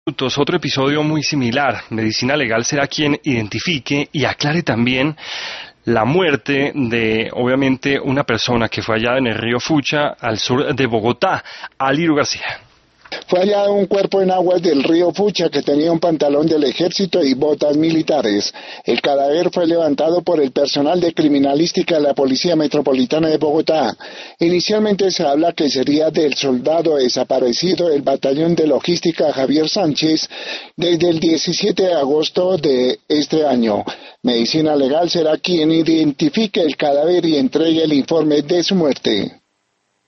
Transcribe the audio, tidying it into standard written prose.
Otro episodio muy similar. Medicina Legal será quien identifique y aclare también la muerte de, obviamente, una persona que fue hallada en el río Fucha, al sur de Bogotá. Alirio García. Fue hallado un cuerpo en aguas del río Fucha que tenía un pantalón del ejército y botas militares. El cadáver fue levantado por el personal de criminalística de la Policía Metropolitana de Bogotá. Inicialmente se habla que sería del soldado desaparecido del batallón de logística Javier Sánchez desde el 17 de agosto de este año. Medicina Legal será quien identifique el cadáver y entregue el informe de su muerte.